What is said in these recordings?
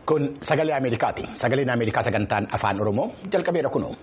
Kun sagalee Ameerikaati. Sagaleen Ameerikaa sagantaan afaan Oromoo jalqabeera kunoo.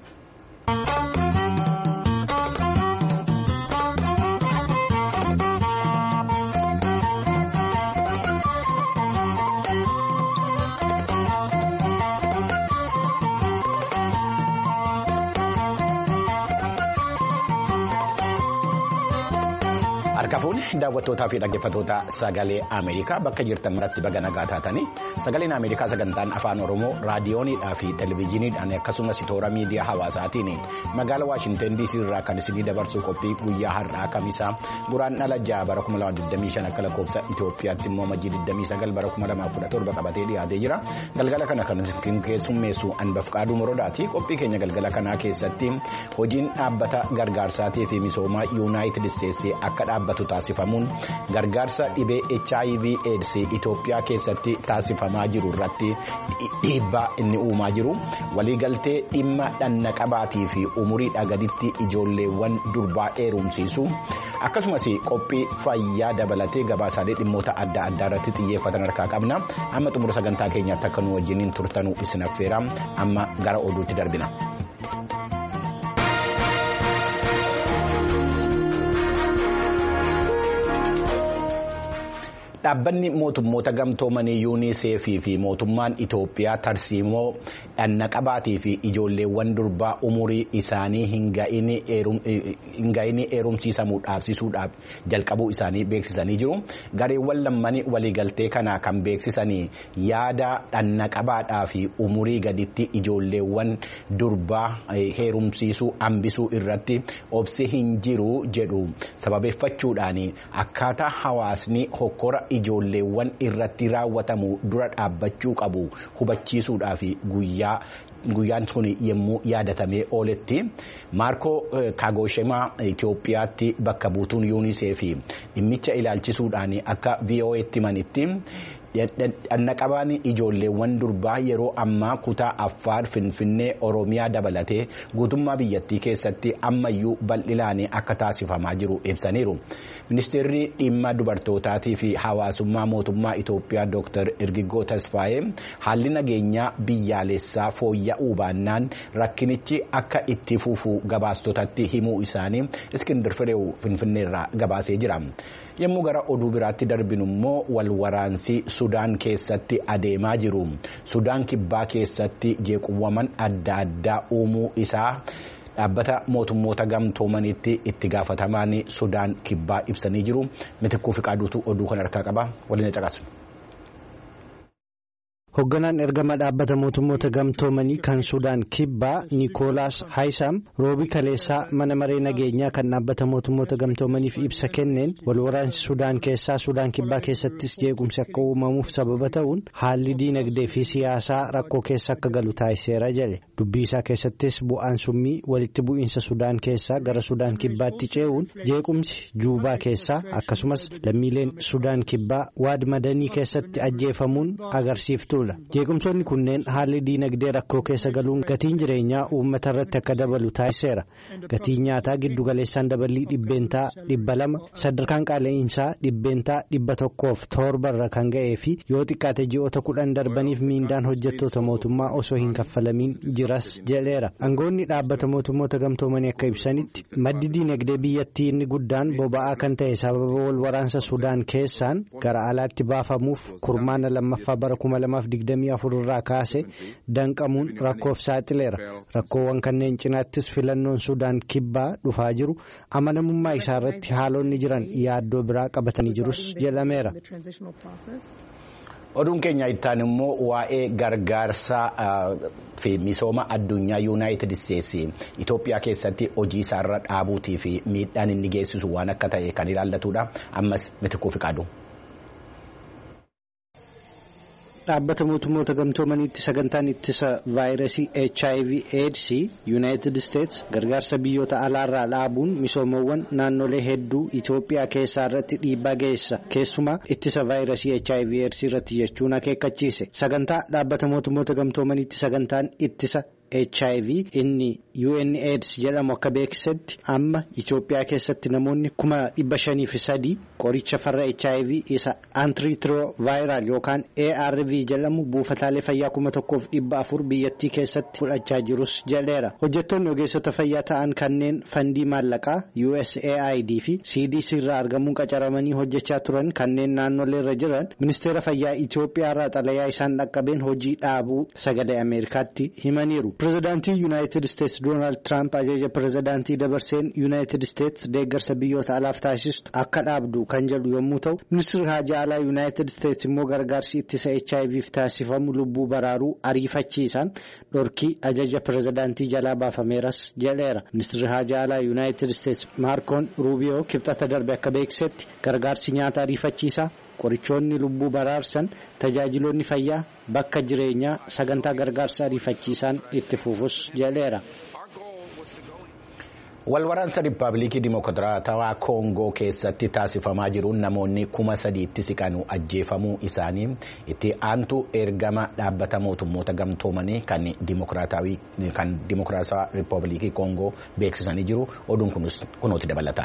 Harkafuun daawwattootaa fi dhaggeeffattoota sagalee Ameerikaa bakka jirtan maratti baga nagaa taatanii sagaleen Ameerikaa sagantaan afaan Oromoo raadiyoonidhaa fi televezyiiniidhaan akkasumas toora miidiyaa hawaasaatiin magaalaa Waashinten DC irraa kan isinii dabarsuu qophii guyyaa har'aa kamisaa guraandhala 6 bara 2025 akka lakkoofsa Itoophiyaatti immoo majjii 29 bara 2017 qabatee dhiyaatee jira. Galgala kana kan keessummeessu Anbafqaaduu Morodaati. Qophii keenya galgala kanaa keessatti hojiin dhaabbata gargaarsaatii fi misoomaa Yuunaayitid Isteetsii akka dhaabbatu taasifamuun gargaarsa dhibee HIV/AIDS Itoophiyaa keessatti taasifamaa jiru irratti dhiibbaa inni uumaa jiru waliigaltee dhimma dhanna qabaatii fi umuriidhaa gaditti ijoolleewwan durbaa heerumsiisu akkasumas qophii fayyaa dabalatee gabaasaalee dhimmoota adda addaa irratti xiyyeeffatan harkaa qabna. Amma xumura sagantaa keenyaatti akka nu wajjiniin turtanuu isin affeera. Amma gara oduutti darbina. Dhaabbanni mootummoota gamtoomanii UNICEF fi mootummaan Itoophiyaa tarsiimoo dhanna qabaatii fi ijoolleewwan durbaa umurii isaanii hin ga'ini heerumsiisamuu dhaabsisuudhaaf jalqabuu isaanii beeksisanii jiru. Gareewwan lammanii waliigaltee kana kan beeksisanii yaada dhanna qabaadhaa fi umurii gaditti ijoolleewwan durbaa heerumsiisuu hambisuu irratti obsi hin jiru jedhu sababeeffachuudhaan akkaataa hawaasni hokkora ijoolleewwan irratti raawwatamu dura dhaabbachuu qabu hubachiisuudhaaf guyyaan sun yommuu yaadatamee ooletti Maarkoo Kaagoshemaa Itoophiyaatti bakka buutuun UNICEF dhimmicha ilaalchisuudhaan akka VOA'tti himanitti dhanna qabaan ijoolleewwan durbaa yeroo ammaa kutaa Affaar, Finfinnee, Oromiyaa dabalatee guutummaa biyyattii keessatti ammayyuu bal'inaan akka taasifamaa jiru ibsaniiru. Ministeerri dhimma dubartootaatii fi hawaasummaa mootummaa Itoophiyaa Dr. Irgigoo Tasfaayee haalli nageenyaa biyyaalessaa fooyya'uu baannaan rakkinichi akka itti fufu gabaastotatti himuu isaanii Iskindir Fireew Finfinneerraa gabaasee jira. Yommuu gara oduu biraatti darbinu immoo walwaraansi Sudaan keessatti adeemaa jiru. Sudaan kibbaa keessatti jeequmsawwan adda addaa uumuu isaa dhaabbata mootummoota gamtoomaniitti itti gaafatamaan Sudaan kibbaa ibsanii jiru. Mitikkuu Fiqaaduutu oduu kan harkaa qaba. Waliin caqasu. Hoogganaan ergama dhaabbata mootummoota gamtoomanii kan Sudaan kibbaa Niikoolaas Haayisam roobii kaleessaa mana maree nageenyaa kan dhaabbata mootummoota gamtoomaniif ibsa kenneen walwaraansi Sudaan keessaa Sudaan kibbaa keessattis jeequmsi akka uumamuuf sababa ta'uun haalli diinagdee fi siyaasaa rakkoo keessa akka galu taasiseera jedhe. Dubbii isaa keessattis bu'aan summii walitti bu'iinsa Sudaan keessaa gara Sudaan kibbaatti ce'uun jeequmsi Juubaa keessaa akkasumas lammiileen Sudaan kibbaa Waad Madanii keessatti ajjeefamuun agarsiiftu. Jeequmsoonni kunneen haalli diinagdee rakkoo keessa galuun gatiin jireenyaa uummata irratti akka dabalu taasiseera. Gatiin nyaataa giddugaleessaan dabalii 200% sadarkaan qaala'insaa 107 irra kan ga'ee fi yoo xiqqaate ji'oota 10 darbaniif miindaan hojjettoota mootummaa osoo hin kaffalamiin jiras jedheera. Aangoonni dhaabbata mootummoota gamtoomanii akka ibsanitti maddi diinagdee biyyattii inni guddaan boba'aa kan ta'e sababa wal waraansa Sudaan keessaan gara alaatti baafamuuf kurmaana lammaffaa bara 2024 irraa kaase danqamuun rakkoof saaxileera. Rakkoowwan kanneen cinaattis filannoon Sudaan kibbaa dhufaa jiru amanamummaa isaa irratti haalonni jiran yaaddoo biraa qabatanii jirus jedhameera. Oduun keenya ittaan immoo waa'ee gargaarsaa fi misooma addunyaa Yuunaayitid Isteetsi Itoophiyaa keessatti hojii isaarra dhaabuutii fi miidhaan inni geessisu waan akka ta'e kan ilaallatudha. Ammas Mitikkuu Fiqaaduu. Dhaabbata mootummoota gamtoomaniitti sagantaan ittisa vaayirasii HIV/AIDS Yuunaayitid Isteets gargaarsa biyyoota alaarraa dhaabuun misoomawwan naannolee hedduu Itoophiyaa keessaa irratti dhiibbaa geessa. Keessumaa ittisa vaayirasii HIV/AIDS irratti jechuun akeekkachiise. Sagantaa dhaabbata mootummoota gamtoomaniitti sagantaan ittisa HIV inni UNAIDS jedhamu akka beeksisetti amma Itoophiyaa keessatti namoonni 503 qoricha farra HIV isa antiretroviral yookaan ARV jedhamu buufataalee fayyaa 1,400 biyyattii keessatti fudhachaa jirus jedheera. Hojjettoonni ogeessota fayyaa ta'an kanneen fandii maallaqaa USAID fi CDC irraa argamuun qacaramanii hojjechaa turan kanneen naannolee irra jiran ministeera fayyaa Itoophiyaa irraa xalayaa isaan dhaqqabeen hojii dhaabuu sagalee Ameerikaatti himaniiru. Pireezidaantii Yuunaayitid Isteetsi Doonaald Tiraamp ajaja pireezidaantii dabarseen Yuunaayitid Isteetsi deeggarsa biyyoota alaaf taasistu akka dhaabdu kan jedhu yommuu ta'u ministeerri haajaa alaa Yuunaayitid Isteetsi immoo gargaarsi ittisa HIVf taasifamu lubbuu baraaruu ariifachiisan dhorkii ajaja pireezidaantii jalaa baafameeras jedheera. Ministeerri haajaa alaa Yuunaayitid Isteetsi Maarkoon Ruubiyoo kibxata darbe akka beeksisetti gargaarsi nyaata ariifachiisaa qorichoonni lubbuu baraarsan tajaajiloonni fayyaa bakka jireenyaa sagantaa gargaarsa ariifachiisaan itti fufus jedheera. Walwaraansa Riippaabilikii Dimokiraatawaa Koongoo keessatti taasifamaa jiruun namoonni 3,000tti siqanu ajjeefamuu isaanii itti aantu ergama dhaabbata mootummoota gamtoomanii kan Dimokiraatawaa Riippaabilikii Koongoo beeksisanii jiru. Oduun kunooti dabalataan.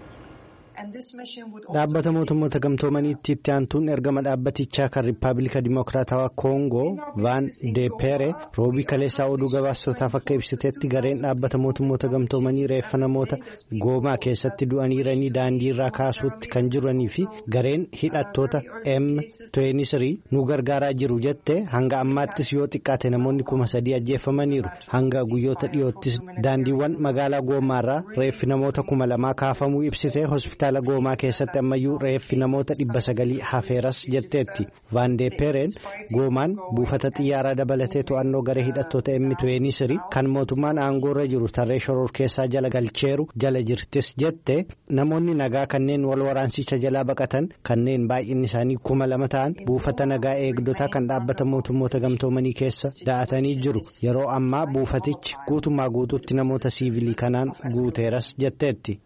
Dhaabbata mootummoota gamtoomaniitti itti aantuun ergama dhaabbatichaa kan Riippaabilika Dimokiraatawaa Koongoo Van Deepere roobii kaleessaa oduu gabaastotaaf akka ibsiteetti gareen dhaabbata mootummoota gamtoomanii reeffa namoota goomaa keessatti du'aniiranii daandii irraa kaasuutti kan jiranii fi gareen hidhattoota M23 nu gargaaraa jiru jette hanga ammaattis yoo xiqqaate namoonni 3,000 ajjeefamaniiru. Hanga guyyoota dhiyoottis daandiiwwan magaalaa goomaarraa reeffi namoota 2,000 kaafamuu ibsite hospitaala goomaa keessatti ammayyuu reeffi namoota 900 hafeeras jetteetti. Van Deeperen goomaan buufata xiyyaaraa dabalatee to'annoo garee hidhattoota M23 kan mootummaan aangoorra jiru tarree shororkeessaa jala galcheeru jala jirtis jette namoonni nagaa kanneen wal waraansicha jalaa baqatan kanneen baay'inni isaanii 2,000 ta'an buufata nagaa eegdotaa kan dhaabbata mootummoota gamtoomanii keessa da'atanii jiru. Yeroo ammaa buufatichi guutummaa guutuutti namoota siivilii kanaan guuteeras jetteetti.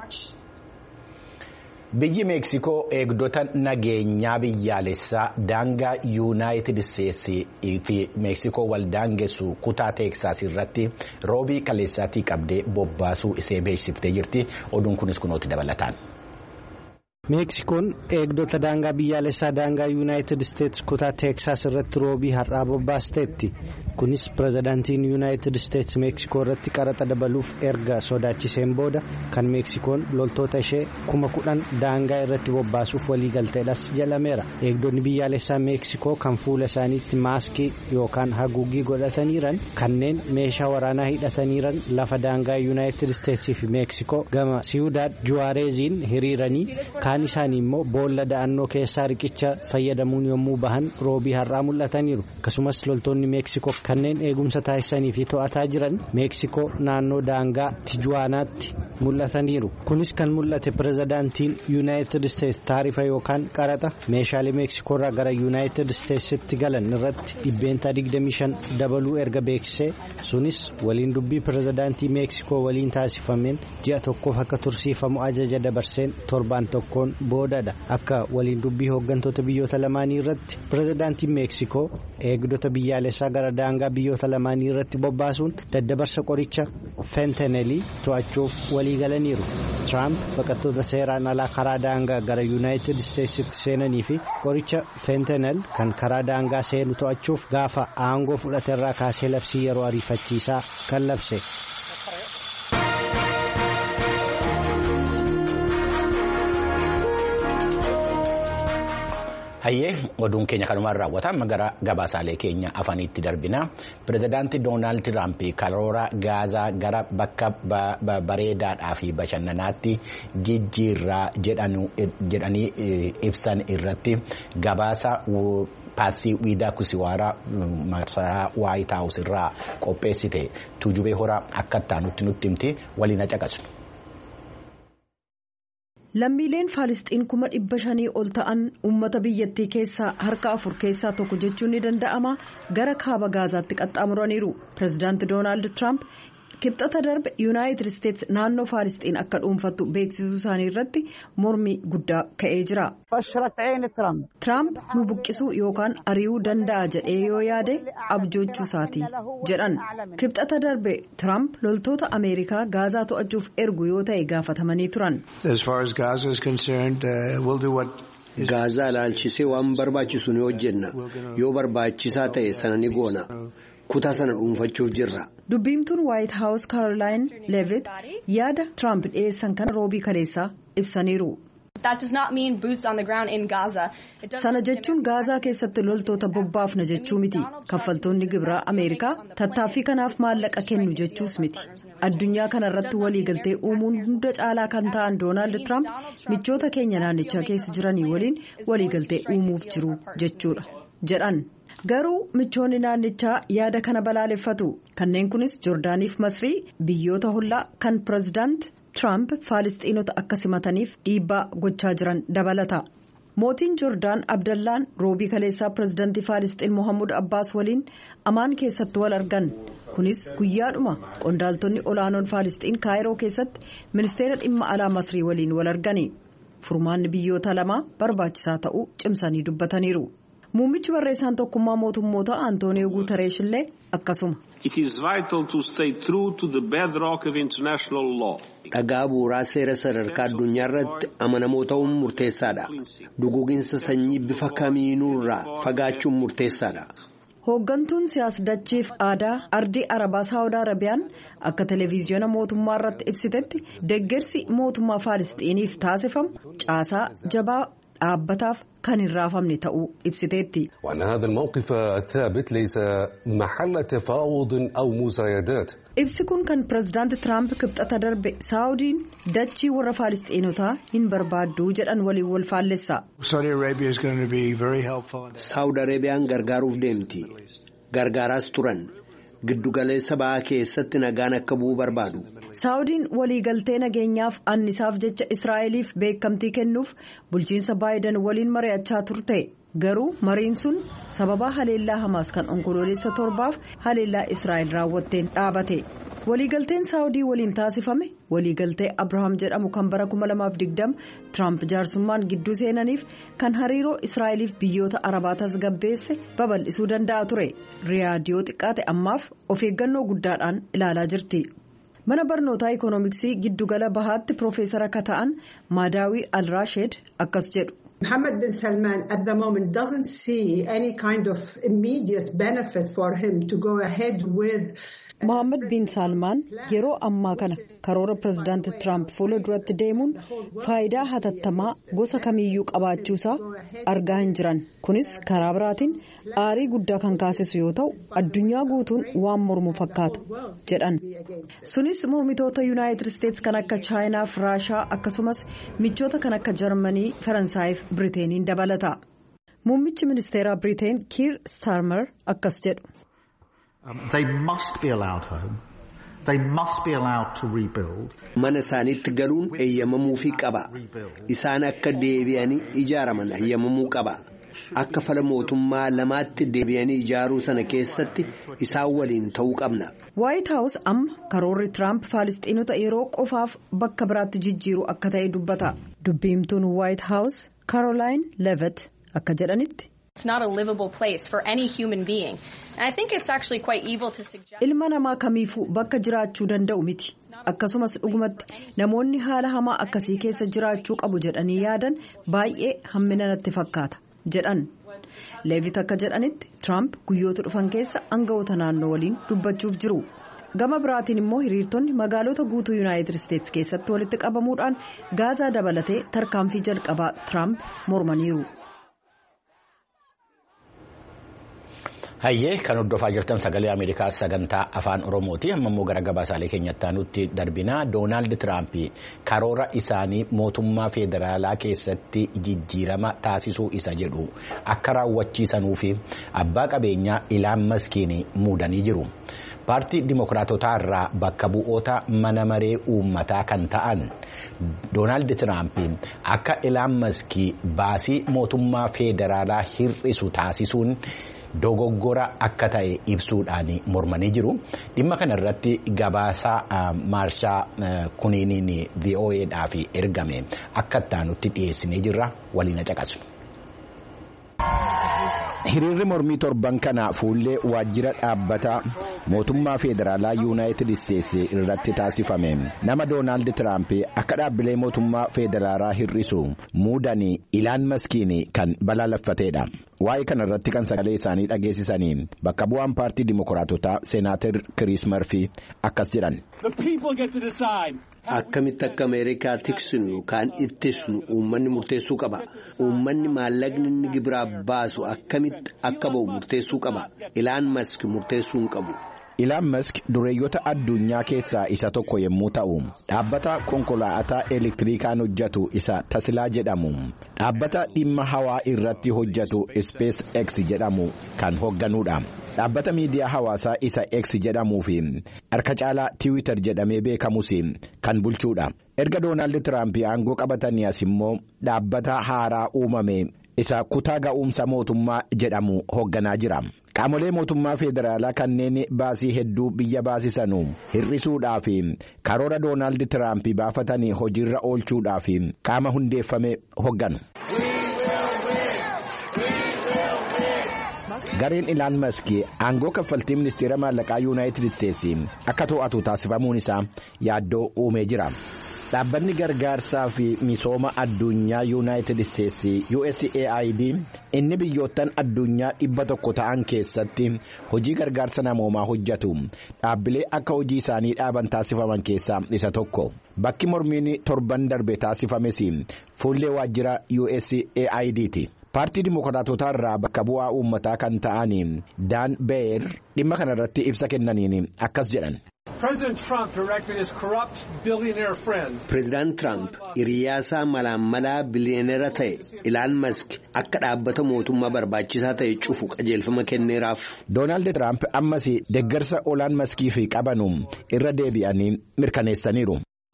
Biyyi Meeksikoo eegdota nageenyaa biyyaalessaa daangaa Yuunaayitid Isteetsi fi Meeksikoo wal daangessu kutaa Teeksaas irratti roobii kaleessaatii qabdee bobbaasuu isee beeksiftee jirti. Oduun kunis kunooti dabalataan. Meeksikoon eegdota daangaa biyyaalessaa daangaa Yuunaayitid Isteetsi kutaa Teeksaas irratti roobii har'aa bobbaasteetti. Kunis pireezidaantiin Yuunaayitid Isteetsi Meeksikoo irratti qaraxa dabaluuf erga sodaachiseen booda kan Meeksikoon loltoota ishee 10,000 daangaa irratti bobbaasuuf waliigalteedhas jedhameera. Eegdonni biyyaalessaa Meeksikoo kan fuula isaaniitti maaskii yookaan haguuggii godhataniiran kanneen meeshaa waraanaa hidhataniiran lafa daangaa Yuunaayitid Isteetsii fi Meeksikoo gama Siyudaad Juwaareeziin hiriiranii kaan isaanii immoo boolla da'annoo keessaa riqicha fayyadamuun yommuu bahan roobii har'aa mul'ataniiru. Akkasumas loltoonni Meeksikoo kanneen eegumsa taasisanii fi to'ataa jiran Meeksikoo naannoo daangaa Tijuwaanaatti mul'ataniiru. Kunis kan mul'ate pireezidaantiin Yuunaayitid Isteetsi taarifa yookaan qaraxa meeshaalee Meeksikoo irraa gara Yuunaayitid Isteetsitti galan irratti 25% dabaluu erga beeksisee sunis waliin dubbii pireezidaantii Meeksikoo waliin taasifameen ji'a tokkoof akka tursiifamu ajaja dabarseen torbaan tokkoon boodadha. Akka waliin dubbii hooggantoota biyyoota lamaanii irratti pireezidaantiin Meeksikoo eegdota biyyaalessaa gara daangaa biyyoota lamaanii irratti bobbaasuun daddabarsa qoricha fentanelii to'achuuf walii galaniiru. Tiraamp baqattoota seeraan alaa karaa daangaa gara Yuunaayitid Isteetsitti seenanii fi qoricha fentanel kan karaa daangaa seenu to'achuuf gaafa aangoo fudhateerraa kaasee labsii yeroo ariifachiisaa kan labse. Hayyee oduun keenya kanumaan raawwatama gara gabaasaalee keenya afaniitti darbina. Pireezidaantii Doonaald Tiraamp karoora gaazaa gara bakka bareedaadhaa fi bashannanaatti jijjiirraa jedhanii ibsan irratti gabaasa Paatsii Wiidaa Kusiwaaraa masaraa Waayit Haawus irraa qopheessite Tuujubee Horaa akka taanutti nutti himti waliin caqasnu. Lammiileen Faalisxiin 500,000 ol ta'an uummata biyyattii keessaa harka 4 keessaa tokko jechuun ni danda'ama gara kaaba gaazaatti qaxxaamuraniiru. Pireezidaanti Doonaald Tiraamp kibxata darbe yuunaayitid isteetsi naannoo faalisxiin akka dhuunfattu beeksisuu isaanii irratti mormii guddaa ka'ee jira. Tiraamp nu buqqisuu yookaan ari'uu danda'a jedhee yoo yaade abjoochuu isaati jedhan. Kibxata darbe Tiraamp loltoota Ameerikaa Gaazaa to'achuuf ergu yoo ta'e gaafatamanii turan. Gaazaa ilaalchisee waan barbaachisu ni hojjenna. Yoo barbaachisaa ta'e sana ni goona. Kutaa sana dhuunfachuuf jirra. Dubbiimtuun White House Caroline Levitt yaada Trump dhiyeessan kana roobii kaleessaa ibsaniiru. Sana jechuun Gaazaa keessatti loltoota bobbaafna jechuu miti. Kaffaltoonni gibiraa Ameerikaa tattaaffii kanaaf maallaqa kennu jechuus miti. Addunyaa kanarratti waliigaltee uumuun hunda caalaa kan ta'an Doonaald Tiraamp michoota keenya naannichaa keessa jiranii waliin waliigaltee uumuuf jiru jechuudha jedhan. Garuu michoonni naannichaa yaada kana balaaleffatu. Kanneen kunis Joordaaniif Masrii biyyoota hollaa kan pireezidaant Tiraamp Faalisxiinota akka simataniif dhiibbaa gochaa jiran dabalata. Mootiin Joordaan Abdallaan roobii kaleessaa pireezidaantii Faalisxiin Mohammud Abbaas waliin Amaan keessatti wal argan. Kunis guyyaadhuma qondaaltonni olaanoon Faalisxiin Kaayiroo keessatti ministeera dhimma alaa Masrii waliin wal argani. Furmaanni biyyoota lamaa barbaachisaa ta'uu cimsanii dubbataniiru. Muummichi barreessaan tokkummaa mootummoota Antooniyoo Guutereesh illee akkasuma. Dhagaa bu'uuraa seera sadarkaa addunyaa irratti amanamoo ta'uun murteessaadha. Duguuginsa sanyii bifa kamiinurraa fagaachuun murteessaadha. Hooggantuun siyaas-dachiif aadaa ardii Arabaa Saawud Arabiyaan akka televiziyoona mootummaa irratti ibsitetti deeggarsi mootummaa Faalisxiiniif taasifamu caasaa jabaa dhaabbataaf kan hin raafamne ta'uu ibsiteetti. Ibsi kun kan pireezidaanti Tiraamp kibxata darbe Saawudiin dachii warra Faalisxiinotaa hin barbaaddu jedhan waliin wal faallessa. Saawud Arabiyaan gargaaruuf deemti. Gargaaraas turan. Giddugaleessa ba'aa keessatti nagaan akka bu'u barbaadu. Saawudiin waliigaltee nageenyaaf annisaaf jecha Israa'eliif beekamtii kennuuf bulchiinsa Baayiden waliin mari'achaa turte. Garuu mariin sun sababa haleellaa Hamaas kan onkoloolessa 7 haleellaa Israa'el raawwatteen dhaabate. Waliigalteen Saawudii waliin taasifame waliigaltee Abrahaam jedhamu kan bara 2020 Tiraamp jaarsummaan gidduu seenaniif kan hariiroo Israa'eliif biyyoota Arabaa tasgabbeesse babal'isuu danda'a ture. Riyaadiyoo xiqqaate ammaaf of eeggannoo guddaadhaan ilaalaa jirti. Mana barnootaa ikoonomiksii giddugala bahaatti Piroofeesara akka ta'an Maadaawii Al-Raasheed akkas jedhu. Mohammed bin Salman at the moment doesn't see any kind of immediate benefit for him to go ahead with. Mohammed bin Salman yeroo ammaa kana karoora pireezidaantii Tiraamp fuula duratti deemuun faayidaa hatattamaa gosa kamiyyuu qabaachuusaa argaa hin jiran. Kunis karaa biraatiin aarii guddaa kan kaasisu yoo ta'u addunyaa guutuun waan mormu fakkaata jedhan. Sunis mormitoota Yuunaayitid Isteetsi kan akka Chaayinaa fi Raashaa akkasumas michoota kan akka Jarmanii, Faransaayii fi Biriteeniin dabalata. Muummichi ministeeraa Biriteen Kiir Starmer akkas jedhu. They must be allowed home. They must be allowed to rebuild. Mana isaaniitti galuun eeyyamamuufii qaba. Isaan akka deebi'anii ijaaraman eeyyamamuu qaba. Akka fala mootummaa lamaatti deebi'anii ijaaruu sana keessatti isaan waliin ta'uu qabna. White House amma karoorri Tiraamp Faalisxiinota yeroo qofaaf bakka biraatti jijjiiru akka ta'e dubbata. Dubbiimtuun White House Caroline Levitt akka jedhanitti. It's not a livable place for any human being. And I think it's actually quite evil to suggest. Ilma namaa kamiifuu bakka jiraachuu danda'u miti. Akkasumas dhugumatti namoonni haala hamaa akkasii keessa jiraachuu qabu jedhanii yaadan baay'ee hammina natti fakkaata jedhan. Leevit akka jedhanitti Tiraamp guyyoota dhufan keessa aangawoota naannoo waliin dubbachuuf jiru. Gama biraatiin immoo hiriirtonni magaalota guutuu Yuunaayitid Isteetsi keessatti walitti qabamuudhaan Gaazaa dabalatee tarkaanfii jalqabaa Tiraamp mormaniiru. Hayyee kan hordofaa jirtan sagalee Ameerikaa sagantaa afaan Oromooti. Amma immoo gara gabaasaalee keenyatti nutti darbina. Doonaald Tiraamp karoora isaanii mootummaa federaalaa keessatti jijjiirama taasisuu isa jedhu akka raawwachiisanuu fi abbaa qabeenyaa Ilaan Maskiin muudanii jiru. paartii dimokiraatotaa irraa bakka bu'oota mana maree uummataa kan ta'an Doonaald Tiraamp akka Ilaan Maskii baasii mootummaa federaalaa hir'isu taasisuun dogoggora akka ta'e ibsuudhaan mormanii jiru. Dhimma kana irratti gabaasaa Maarshaa Kuniiniin VOA'dhaaf ergame akka ittaanutti dhiyeessinee jirra, waliin caqasaa. Hiriirri mormii torban kana fuullee waajjira dhaabbata mootummaa federaalaa Yuunaayitid Isteetsi irratti taasifame. Nama Doonaald Tiraamp akka dhaabbilee mootummaa federaalaa hir'isu muudanii Ilaan Maskiin kan balaaleffateedha. Waa'ee kana irratti kan sagalee isaanii dhageessisanii bakka bu'aan paartii dimokiraatotaa Seenaatar Kiriis Marfii akkas jedhan. Akkamitti akka Ameerikaa tiksinu yookaan ittisnu uummanni murteessuu qaba. Uummanni maallaqni inni gibiraa baasu akkamitti akka ba'u murteessuu qaba. Ilaan Mask murteessuu hin qabu. Ilaan Mask dureeyyota addunyaa keessaa isa tokko yommuu ta'u, dhaabbata konkolaataa elektirikaan hojjetu isa Taslaa jedhamu, dhaabbata dhimma hawaa irratti hojjetu SpaceX jedhamu kan hoogganuudha. Dhaabbata miidiyaa hawaasaa isa X jedhamuu fi harka caalaa Twitter jedhamee beekamus kan bulchuudha. Erga Doonaald Tiraamp aangoo qabatanii as immoo dhaabbata haaraa uumame isa kutaa ga'umsa mootummaa jedhamu hoogganaa jira. Qaamolee mootummaa federaalaa kanneen baasii hedduu biyya baasisanu hir'isuudhaaf karoora Doonaald Tiraamp baafatanii hojiirra oolchuudhaaf qaama hundeeffame hoogganu. Gareen Ilaan Maskii aangoo kaffaltii ministeera maallaqaa Yuunaayitid Isteetsi akka to'atu taasifamuun isaa yaaddoo uumee jira. Dhaabbanni gargaarsaa fi misooma addunyaa Yuunaayitid Isteetsi USAID inni biyyoottan addunyaa 100 ta'an keessatti hojii gargaarsa namoomaa hojjetu dhaabbilee akka hojii isaanii dhaaban taasifaman keessaa isa tokko. Bakki mormiin torban darbe taasifames fuullee waajjira USAIDti. Paartii dimokiraatotaa irraa bakka bu'aa uummataa kan ta'an Daan Beer dhimma kana irratti ibsa kennaniin akkas jedhan. Pireezidaant Tiraamp hiriyaasaa malaammalaa biliyoneera ta'e Ilaan Mask akka dhaabbata mootummaa barbaachisaa ta'e cufu qajeelfama kenneeraaf. Doonaald Tiraamp ammas deeggarsa Ilaan Maskiif qabanu irra deebi'anii mirkaneessaniiru.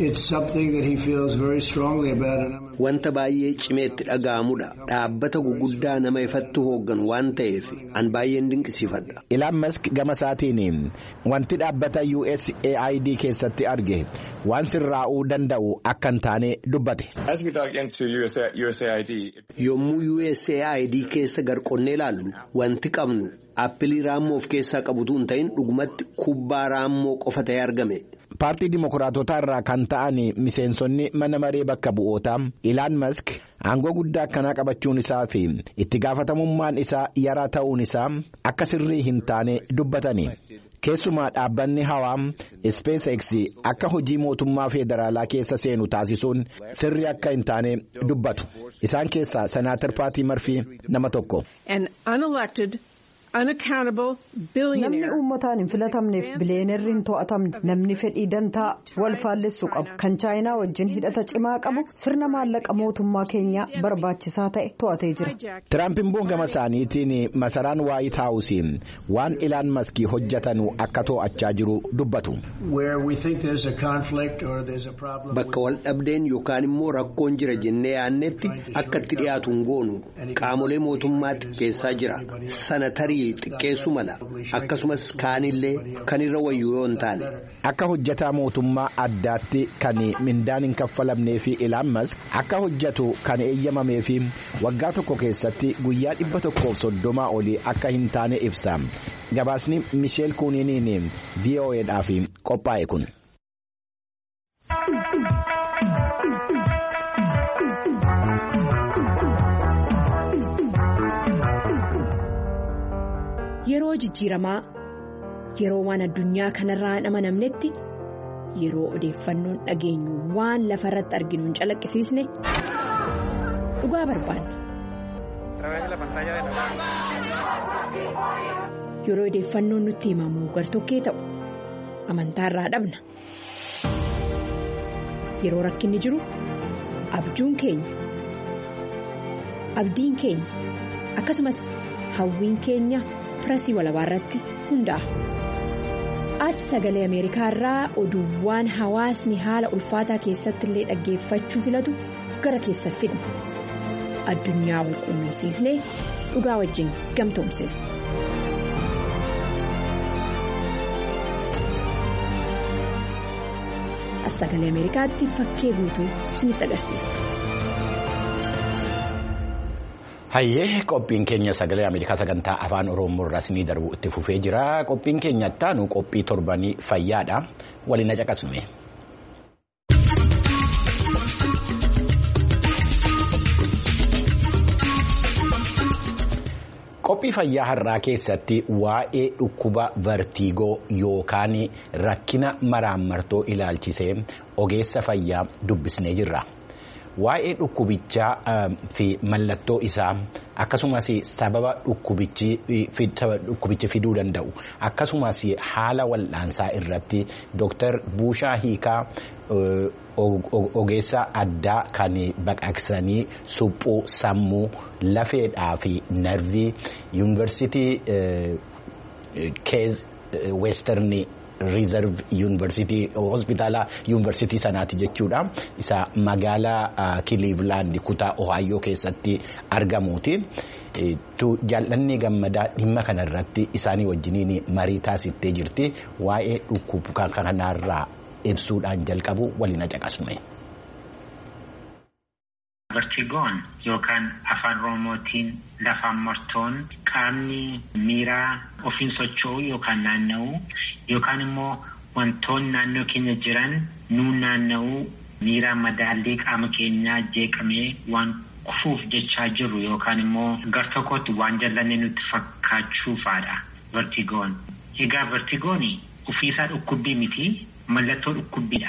Wanta baay'ee cimeetti dhaga'amudha. Dhaabbata guguddaa nama ifatti hoogganu waan ta'eef an baay'een dinqisiifadha. Ilaan Mask gama isaatiin wanti dhaabbata USAID keessatti arge waan sirraa'uu danda'u akka hin taane dubbate. Yommuu USAID keessa garqonnee ilaallu wanti qabnu aappilii raammoo of keessaa qabutu hin ta'in dhugumatti kubbaa raammoo qofa ta'ee argame. Paartii dimokiraatotaa irraa kan ta'an miseensonni mana maree bakka bu'ootaa Ilaan Mask aangoo guddaa akkanaa qabachuun isaa fi itti gaafatamummaan isaa yaraa ta'uun isaa akka sirrii hin taane dubbatani. Keessumaa dhaabbanni hawaa SpaceX akka hojii mootummaa federaalaa keessa seenu taasisuun sirrii akka hin taane dubbatu. Isaan keessaa Senaatar Paati Marfii nama tokko. Namni uummataan hin filatamneef biliyoonerri hin to'atamne namni fedhii dantaa wal faallessuu qabu kan chaayinaa wajjin hidhata cimaa qabu sirna maallaqa mootummaa keenyaa barbaachisaa ta'e to'atee jira. Tiraamp immoo gama isaaniitiin masaraan Waayit Haawus waan Ilaan Maskii hojjetanu akka to'achaa jiru dubbatu. Bakka wal dhabdeen yookaan immoo rakkoon jira jennee yaannetti akka itti dhiyaatu hin goonu qaamolee mootummaa xiqqeessaa jira. Sanatarii xiqqeessu mala akkasumas kaanillee kan irra wayyuu yoo hin taane. Akka hojjetaa mootummaa addaatti kan mindaan hin kaffalamnee fi Ilaan Mask akka hojjetu kan eeyyamamee fi waggaa tokko keessatti guyyaa 130 olii akka hin taane ibsa. Gabaasni Misheel Kuuniiniin VOA'dhaaf qophaa'e kun. Yeroo jijjiiramaa yeroo waan addunyaa kanarraa hin amanamnetti yeroo odeeffannoon dhageenyu waan lafa irratti arginu hin calaqqisiisne dhugaa barbaanna. Yeroo odeeffannoon nutti himamu gartokkee ta'u amantaarraa dhabna. Yeroo rakkinni jiru abjuun keenya akkasumas hawwiin keenya. Pirasii walabaa irratti hundaa'a. As sagalee Ameerikaa irraa oduuwwan hawaasni haala ulfaataa keessatti illee dhaggeeffachuu filatu gara keessa fidna. Addunyaa wal quunnamsiisnee dhugaa wajjin gamtoomsina. As sagalee Ameerikaatti fakkee guutuu isinitti agarsiisa. Hayyee qophiin keenya sagalee Ameerikaa sagantaa afaan Oromoo irraa isinii darbu itti fufee jira. Qophiin keenya ittaanu qophii torbanii fayyaadha. Waliin caqasnu. Qophii fayyaa har'aa keessatti waa'ee dhukkuba vertiigoo yookaan rakkina maraamartoo ilaalchisee ogeessa fayyaa dubbisnee jirra. Waa'ee dhukkubichaa fi mallattoo isaa akkasumas sababa dhukkubichi fiduu danda'u akkasumas haala wal'aansaa irratti Dr. Buushaa Hiikaa ogeessa addaa kan baqaqsanii suphuu sammuu lafeedhaa fi narvii yuunivarsiitii keez weestarnii Reserve University hospitaala yuunivarsiitii sanaati jechuudha. Isa magaalaa Cleveland kutaa Ohio keessatti argamuuti. Jaallanni gammadaa dhimma kanarratti isaanii wajjiniin marii taasiftee jirti. Waa'ee dhukkuba kanarraa ibsuudhaan jalqabu waliin caqasnu. Vertigoon yookaan afaan Oromootiin lafaan martoon qaamni miiraa ofiin socho'u yookaan naanna'u yookaan immoo wantoonni naannoo keenya jiran nuun naanna'u miiraa madaallii qaama keenyaa jeeqamee waan kufuuf jechaa jiru yookaan immoo gar tokkotti waan jallannee nutti fakkaachuufaadha vertigoon. Egaa vertigoon ofiisaa dhukkubbii miti mallattoo dhukkubbiidha.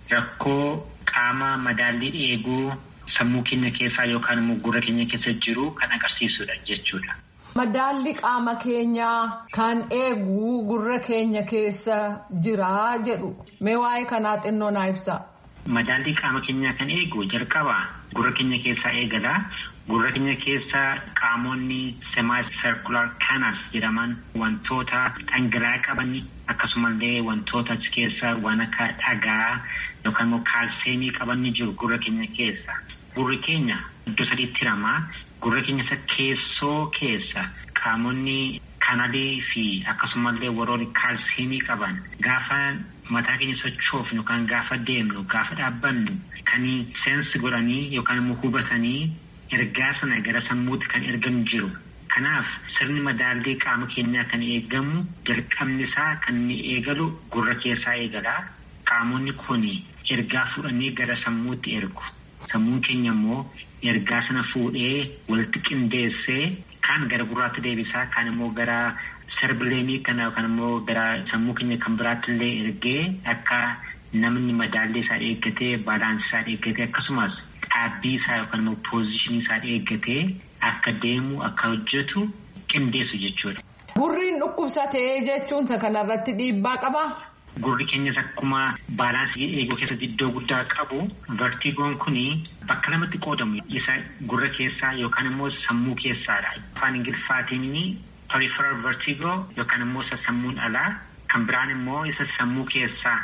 Rakkoo qaama madaallii eeguu sammuu keenya keessaa yookaan immoo gurra keenya keessa jiru kan agarsiisudha jechuudha. Madaalli qaama keenyaa kan eegu gurra keenya keessa jira jedhu. Mee waa'ee kanaa xinnoo naa ibsa. Madaalli qaama keenyaa kan eegu jalqaba gurra keenya keessaa eegala. Gurra keenya keessa qaamonni semi-circular canals jedhaman wantoota dhangala'aa qaban akkasumallee wantoota achi keessa waan akka dhagaa yookaan immoo kaalseemii qaban ni jiru gurra keenya keessa. Gurri keenya iddoo sadiitti hiramaa. Gurra keenya keessoo keessa qaamonni kanalii fi akkasumallee warroonni kaalsiimii qaban gaafa mataa keenya sochoofnu yookaan gaafa deemnu gaafa dhaabbannu kan seensi godhanii yookaan immoo hubatanii ergaa sana gara sammuutti kan ergamu jiru. Kanaaf sirni madaallii qaama keenyaa kan eegamu jalqabni isaa kan inni eegalu gurra keessaa eegala. Qaamonni kun ergaa fudhanii gara sammuutti ergu. Sammuun keenya immoo ergaa sana fuudhee walitti qindeessee kan gara gurraatti deebisaa kan immoo gara serbileemii kana yookaan immoo gara sammuu keenya kan biraatti illee ergee akka namni madaallii isaa eeggatee baalaansii isaa eeggatee akkasumas dhaabbii isaa yookaan immoo poozishinii isaa eeggatee akka deemu akka hojjetu qindeessu jechuudha. Gurriin dhukkubsatee jechuun kanarratti dhiibbaa qabaa? Gurri keenyas akkuma baalaansii eeguu keessatti iddoo guddaa qabu vertigoon kuni bakka lamatti qoodamu isa gurra keessaa yookaan immoo sammuu keessaadha. Afaan Ingiliffaatiin peripheral vertigo yookaan immoo isa sammuun alaa kan biraan immoo isa sammuu keessaa.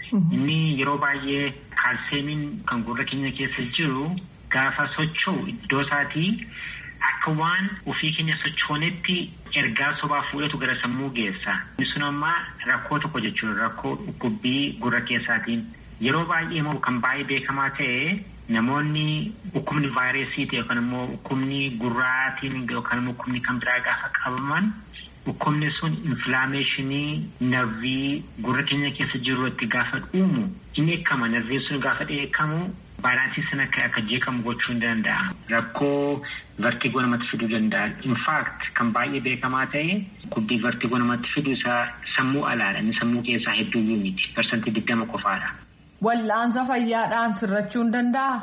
Inni yeroo baay'ee kaalseemiin kan gurra keenya keessa jiru gaafa socho'u iddoo isaatii akka waan ofii keenya sochoonetti ergaa sobaa fuudhatu gara sammuu geessa. Inni sun ammaa rakkoo tokko jechuudha. Rakkoo dhukkubbii gurra keessaatiin. Yeroo baay'ee immoo kan baay'ee beekamaa ta'e namoonni dhukkubni vaayirasii ta'e yookaan immoo dhukkubni gurraatiin yookaan immoo dhukkubni kan biraa gaafa qabaman dhukkubni sun infilaameeshinii narvii gurra keenya keessa jiru itti gaafa uumu inni eekama narviin sun gaafa dheekamu baalaansii sana akka jeeqamu gochuu hin danda'a. Rakkoo vertigoo namatti fiduu danda'a. In fact kan baay'ee beekamaa ta'e dhukkubbii vertigoo namatti fidu isaa sammuu alaadha. Inni sammuu keessaa hedduu miti. Parsantii 20 qofaadha. Wal'aansa fayyaadhaan sirrachuu hin danda'a?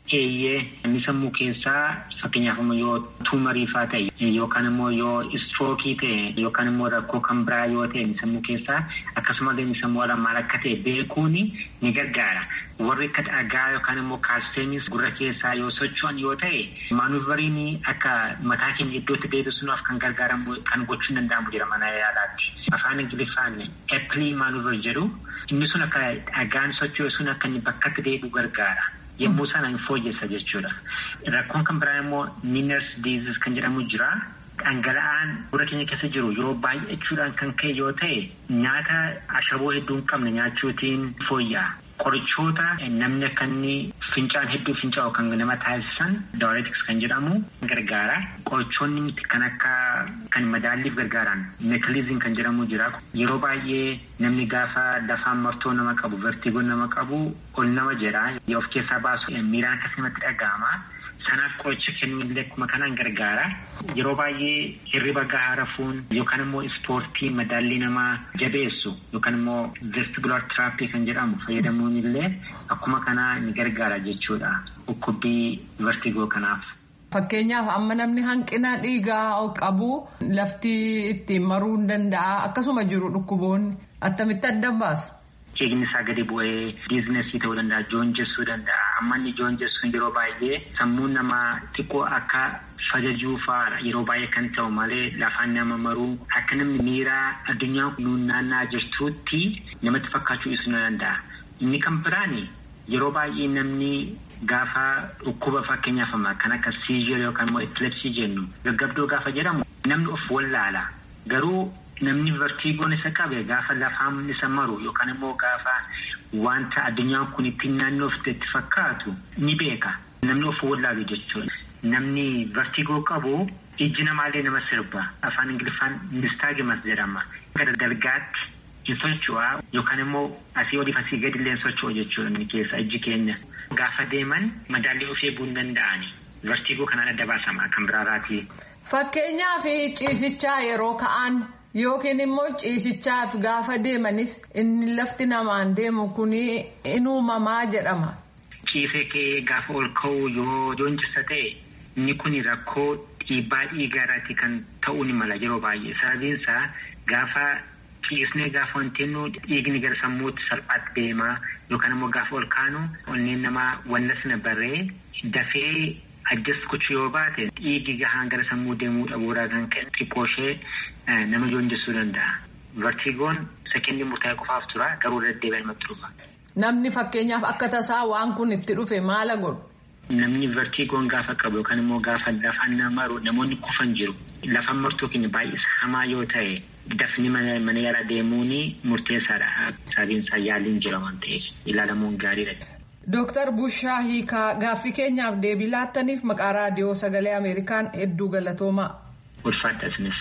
eeyyee inni sammuu keessaa fakkeenyaaf yoo tuumarii faa ta'e yookaan immoo yoo istrookii ta'e yookaan immoo rakkoo kan biraa yoo ta'e inni sammuu keessaa akkasumallee inni sammuu ala maal akka ta'e beekuun ni gargaara. Warri akka dhagaa yookaan immoo kaalseemis gurra keessaa yoo socho'an yoo ta'e maanuuvariin akka mataa keenya iddootti deebisuudhaaf kan gargaaramu kan gochuun danda'amu jira mana yaalaatti. Afaan Ingiliffaan eppilii maanuuvar jedhu inni sun akka dhagaan socho'u sun akka inni bakkatti deebi'u gargaara. Yommuu sana hin fooyyessa jechuudha. Rakkoon kan biraa immoo Meniere's disease kan jedhamu jira. Dhangala'aan gurra keenya keessa jiru yeroo baay'achuudhaan kan ka'e yoo ta'e nyaata ashaboo hedduu hin qabne nyaachuutiin fooyya'a. Qorichoota namni akka inni fincaan hedduu fincaa'u kan nama taasisan diuretics kan jedhamu gargaara. Qorichoonni kan akka kan madaalliif gargaaran meekiliizin kan jedhamu jira. Yeroo baay'ee namni gaafa lafaan martoo nama qabu vertiigoo nama qabu ol nama jedha. Yoo of keessaa baasu miiraan akkasumatti dhaga'ama. Sanaaf qoricha kennuullee akkuma kanaan gargaara. Yeroo baay'ee hirriba gahaa rafuun yookaan immoo ispoortii madaallii namaa jabeessu yookaan immoo vestibular therapy kan jedhamu fayyadamuun illee akkuma kanaa ni gargaara jechuudha. Dhukkubbii vertigoo kanaaf. Fakkeenyaaf amma namni hanqina dhiigaa qabu lafti ittiin maruu hin danda'a akkasuma jiru dhukkuboonni attamitti adda baasu. Eegni isaa gadi bu'ee biizinasii ta'uu danda'a, joonjessuu danda'a. Amma inni joonjessuun yeroo baay'ee sammuun namaa xiqqoo akka fajajuu fa'aadha. Yeroo baay'ee kan ta'u malee lafaan nama maruu akka namni miiraa addunyaa nuun naannaa jirtuutti namatti fakkaachuu ibsuu ni danda'a. Inni kan biraani yeroo baay'ee namni gaafa dhukkuba fakkeenyaaf kan akka seizure yookaan immoo epilepsy jennu gaggabdoo gaafa jedhamu namni of wallaala. Garuu namni vertiigoon isa qabe gaafa lafaan isa maru yookaan immoo gaafa wanta addunyaan kun ittiin naannoof itti fakkaatu ni beeka. Namni of wallaalu jechuudha. Namni vertiigoo qabu ijji namaallee nama sirba. Afaan Ingiliffaan nystagmus jedhama. Gara dalgaatti hin socho'a yookaan immoo asii oliif asii gadi illee socho'u jechuudha inni keessa ijji keenya. Gaafa deeman madaallee of eeguu hin danda'ani. Vertiigoo kanaan adda baasama kan biraaraati. Fakkeenyaaf ciisichaa yeroo ka'an. Yookiin immoo ciisichaaf gaafa deemanis inni lafti namaan deemu kun in uumamaa jedhama. Ciisee kee gaafa ol ka'u yoo joonjisa ta'e inni kun rakkoo dhiibbaa dhiigaarraati kan ta'uu ni mala yeroo baay'ee. Sababiin isaa gaafa ciisnee gaafa wanteenu dhiigni gara sammuutti salphaatti deemaa yookaan immoo gaafa ol kaanu onneen namaa wanna sana barree dafee addas gochuu yoo baate dhiigi gahaan gara sammuu deemuu dhabuurraa kan ka'e xiqqooshee nama joonjessuu danda'a. Vertiigoon sekeendii murtaa'e qofaaf tura garuu deddeebi'ee namatti dhufa. Namni fakkeenyaaf akka tasaa waan kun itti dhufe maala godhu? Namni vertiigoon gaafa qabu yookaan immoo gaafa lafaan nama maru namoonni kufan jiru. Lafaan martuu keenya baay'ee hamaa yoo ta'e dafni mana yaalaa deemuun murteessaadha. Sababiin isaa yaaliin jira waan ta'eef ilaalamuun gaariidha. Dooktar Bushaa Hiikaa gaaffii keenyaaf deebii laattaniif maqaa raadiyoo sagalee Ameerikaan hedduu galatoomaa. Ulfaadha isinis.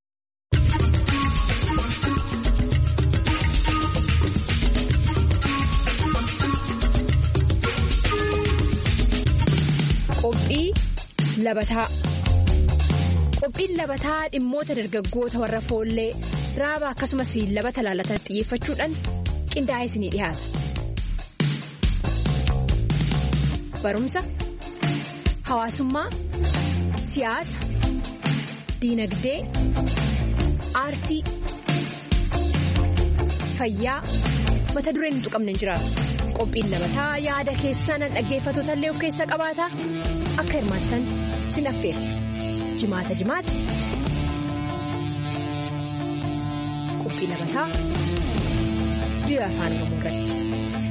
Qophii labataa. Qophiin labataa dhimmoota dargaggoota warra foollee raaba akkasumas labata laalatan xiyyeeffachuudhaan qindaa'ee isinii dhiyaata. Barumsa, hawaasummaa, siyaasa, diinagdee, aartii, fayyaa mata dureen hin tuqamne hin jiraatu. Qophiin labataa yaada keessan dhaggeeffattoota illee of keessa qabaata akka hirmaattan sin affeera. Jimaata. Qophii labataa biyya afaan Oromoo irratti.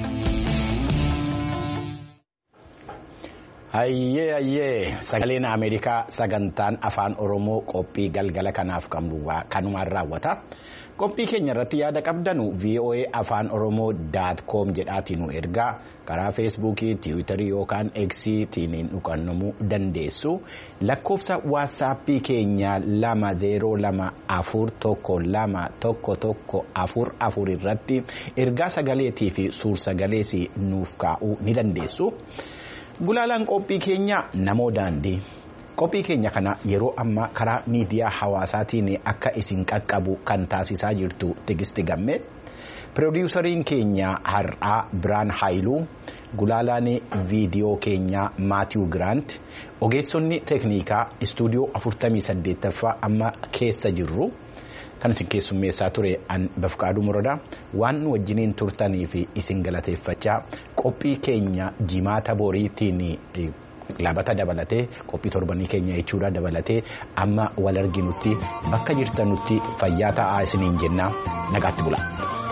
Hayyee sagaleen Ameerikaa sagantaan afaan Oromoo qophii galgala kanaaf kanumaan raawwata. Qophii keenya irratti yaada qabdanu VOA afaan Oromoo.com jedhaatiin nu ergaa karaa feesbuukii, tiwiitarii yookaan eksiitiin nu quunnamuu dandeessu. Lakkoofsa waatsaappii keenya 2024111144 irratti ergaa sagaleetii fi suur-sagalees nuuf kaa'uu ni dandeessu. Gulaalaan qophii keenya namoo daandii. Qophii keenya kana yeroo ammaa karaa miidiyaa hawaasaatiin akka isin qaqqabu kan taasisaa jirtu Tigisti Gammee. Piroodyuusariin keenya har'aa Biraan Haayiluu, gulaalaan viidiyoo keenyaa Maatiiw Giraant, ogeessonni teeknikaa istuudiyoo 48ffaa amma keessa jirru. Kan isin keessummeessaa ture an Bafqaaduu Morodaa waan nu wajjiniin turtanii fi isin galateeffachaa qophii keenya jimaata boriitiin labata dabalatee qophii torbanii keenya jechuudha dabalatee amma wal arginutti bakka jirtanutti fayyaa ta'aa isiniin jennaa nagaatti bula.